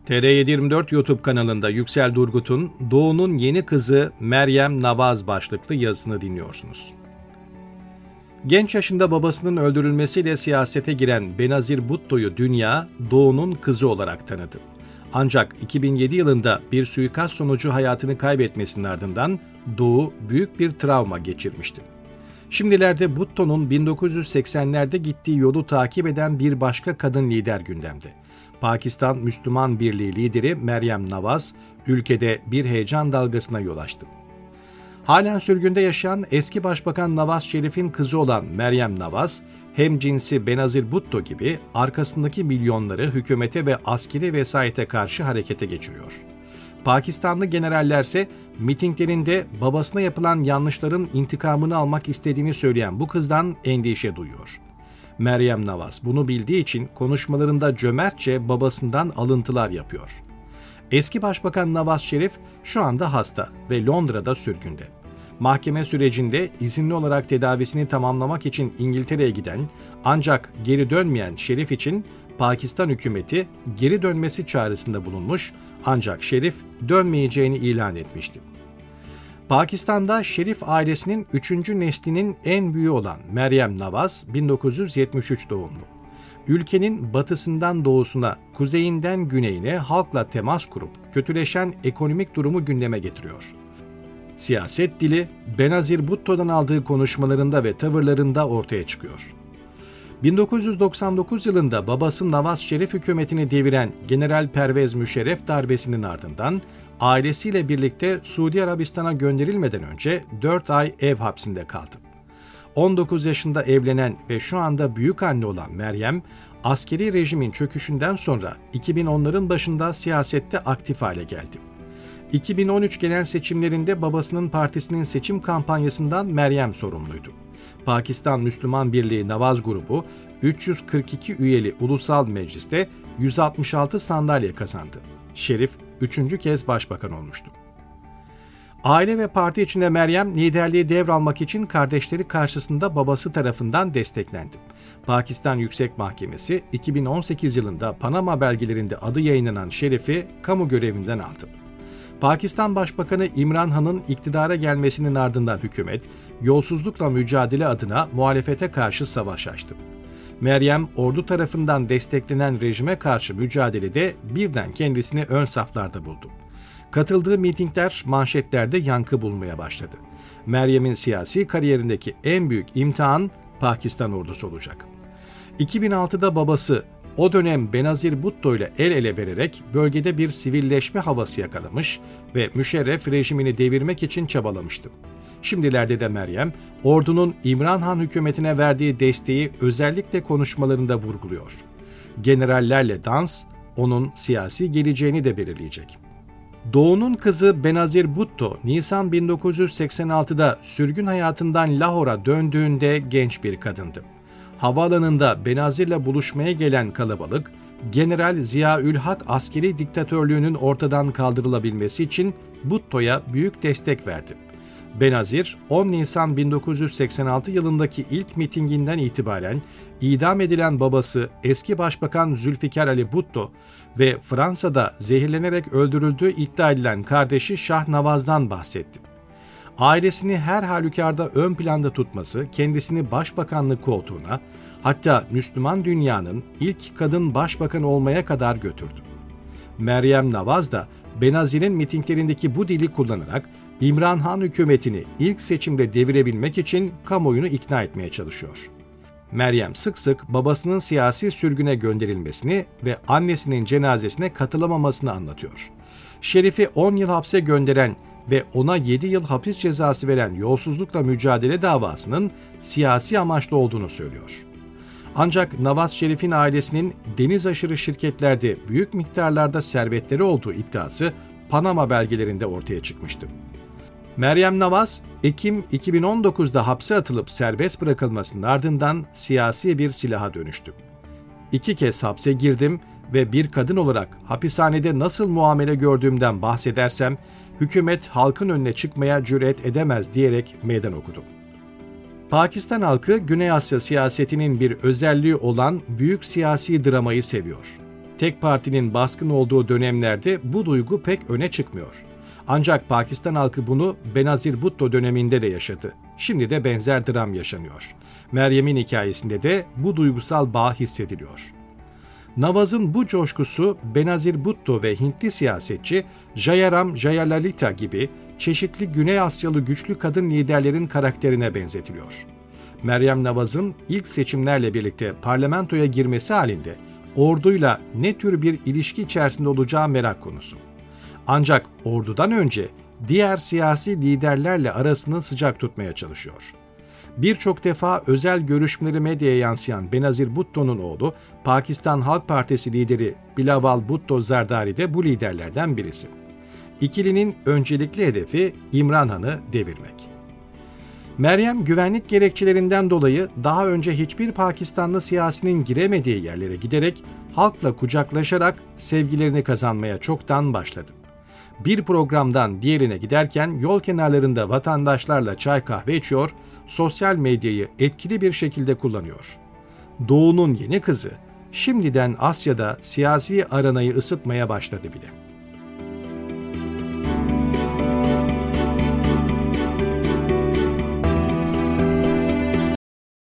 TR724 YouTube kanalında Yüksel Durgut'un Doğu'nun yeni kızı Meryem Navaz başlıklı yazısını dinliyorsunuz. Genç yaşında babasının öldürülmesiyle siyasete giren Benazir Bhutto'yu dünya Doğu'nun kızı olarak tanıdı. Ancak 2007 yılında bir suikast sonucu hayatını kaybetmesinin ardından Doğu büyük bir travma geçirmişti. Şimdilerde Bhutto'nun 1980'lerde gittiği yolu takip eden bir başka kadın lider gündemde. Pakistan Müslüman Birliği lideri Meryem Navaz, ülkede bir heyecan dalgasına yol açtı. Halen sürgünde yaşayan eski Başbakan Nawaz Şerif'in kızı olan Meryem Navaz, hem cinsi Benazir Bhutto gibi arkasındaki milyonları hükümete ve askeri vesayete karşı harekete geçiriyor. Pakistanlı generallerse mitinglerinde babasına yapılan yanlışların intikamını almak istediğini söyleyen bu kızdan endişe duyuyor. Meryem Navaz bunu bildiği için konuşmalarında cömertçe babasından alıntılar yapıyor. Eski Başbakan Nawaz Şerif şu anda hasta ve Londra'da sürgünde. Mahkeme sürecinde izinli olarak tedavisini tamamlamak için İngiltere'ye giden ancak geri dönmeyen Şerif için Pakistan hükümeti geri dönmesi çağrısında bulunmuş ancak Şerif dönmeyeceğini ilan etmişti. Pakistan'da Şerif ailesinin 3. neslinin en büyüğü olan Meryem Navaz 1973 doğumlu. Ülkenin batısından doğusuna, kuzeyinden güneyine halkla temas kurup kötüleşen ekonomik durumu gündeme getiriyor. Siyaset dili Benazir Bhutto'dan aldığı konuşmalarında ve tavırlarında ortaya çıkıyor. 1999 yılında babası Nawaz Şerif hükümetini deviren General Pervez Müşerref darbesinin ardından ailesiyle birlikte Suudi Arabistan'a gönderilmeden önce 4 ay ev hapsinde kaldı. 19 yaşında evlenen ve şu anda büyük anne olan Meryem, askeri rejimin çöküşünden sonra 2010'ların başında siyasette aktif hale geldi. 2013 genel seçimlerinde babasının partisinin seçim kampanyasından Meryem sorumluydu. Pakistan Müslüman Birliği Nawaz grubu 342 üyeli ulusal mecliste 166 sandalye kazandı. Şerif 3. kez başbakan olmuştu. Aile ve parti içinde Meryem liderliği devralmak için kardeşleri karşısında babası tarafından desteklendi. Pakistan Yüksek Mahkemesi 2018 yılında Panama belgelerinde adı yayınlanan Şerif'i kamu görevinden aldı. Pakistan Başbakanı İmran Han'ın iktidara gelmesinin ardından hükümet, yolsuzlukla mücadele adına muhalefete karşı savaş açtı. Meryem, ordu tarafından desteklenen rejime karşı mücadelede birden kendisini ön saflarda buldu. Katıldığı mitingler manşetlerde yankı bulmaya başladı. Meryem'in siyasi kariyerindeki en büyük imtihan Pakistan ordusu olacak. 2006'da babası o dönem Benazir Bhutto ile el ele vererek bölgede bir sivilleşme havası yakalamış ve Müşerref rejimini devirmek için çabalamıştı. Şimdilerde de Meryem, ordunun İmran Han hükümetine verdiği desteği özellikle konuşmalarında vurguluyor. Generallerle dans, onun siyasi geleceğini de belirleyecek. Doğu'nun kızı Benazir Bhutto, Nisan 1986'da sürgün hayatından Lahor'a döndüğünde genç bir kadındı. Havaalanında Benazir'le buluşmaya gelen kalabalık, General Ziaülhak askeri diktatörlüğünün ortadan kaldırılabilmesi için Bhutto'ya büyük destek verdi. Benazir, 10 Nisan 1986 yılındaki ilk mitinginden itibaren idam edilen babası eski Başbakan Zülfikar Ali Bhutto ve Fransa'da zehirlenerek öldürüldüğü iddia edilen kardeşi Şah Nawaz'dan bahsetti. Ailesini her halükarda ön planda tutması kendisini başbakanlık koltuğuna, hatta Müslüman dünyanın ilk kadın başbakanı olmaya kadar götürdü. Meryem Navaz da Benazir'in mitinglerindeki bu dili kullanarak İmran Han hükümetini ilk seçimde devirebilmek için kamuoyunu ikna etmeye çalışıyor. Meryem sık sık babasının siyasi sürgüne gönderilmesini ve annesinin cenazesine katılamamasını anlatıyor. Şerif'i 10 yıl hapse gönderen ve ona 7 yıl hapis cezası veren yolsuzlukla mücadele davasının siyasi amaçlı olduğunu söylüyor. Ancak Nawaz Şerif'in ailesinin deniz aşırı şirketlerde büyük miktarlarda servetleri olduğu iddiası Panama belgelerinde ortaya çıkmıştı. Meryem Navaz, Ekim 2019'da hapse atılıp serbest bırakılmasının ardından siyasi bir silaha dönüştü. 2 kez hapse girdim ve bir kadın olarak hapishanede nasıl muamele gördüğümden bahsedersem, hükümet halkın önüne çıkmaya cüret edemez diyerek meydan okudu. Pakistan halkı Güney Asya siyasetinin bir özelliği olan büyük siyasi dramayı seviyor. Tek partinin baskın olduğu dönemlerde bu duygu pek öne çıkmıyor. Ancak Pakistan halkı bunu Benazir Bhutto döneminde de yaşadı. Şimdi de benzer dram yaşanıyor. Meryem'in hikayesinde de bu duygusal bağ hissediliyor. Nawaz'ın bu coşkusu Benazir Bhutto ve Hintli siyasetçi Jayaram Jayalalita gibi çeşitli Güney Asyalı güçlü kadın liderlerin karakterine benzetiliyor. Meryem Nawaz'ın ilk seçimlerle birlikte parlamentoya girmesi halinde orduyla ne tür bir ilişki içerisinde olacağı merak konusu. Ancak ordudan önce diğer siyasi liderlerle arasını sıcak tutmaya çalışıyor. Birçok defa özel görüşmeleri medyaya yansıyan Benazir Bhutto'nun oğlu, Pakistan Halk Partisi lideri Bilawal Bhutto Zardari de bu liderlerden birisi. İkilinin öncelikli hedefi İmran Han'ı devirmek. Meryem güvenlik gerekçelerinden dolayı daha önce hiçbir Pakistanlı siyasinin giremediği yerlere giderek halkla kucaklaşarak sevgilerini kazanmaya çoktan başladı. Bir programdan diğerine giderken yol kenarlarında vatandaşlarla çay kahve içiyor, sosyal medyayı etkili bir şekilde kullanıyor. Doğu'nun yeni kızı şimdiden Asya'da siyasi aranayı ısıtmaya başladı bile.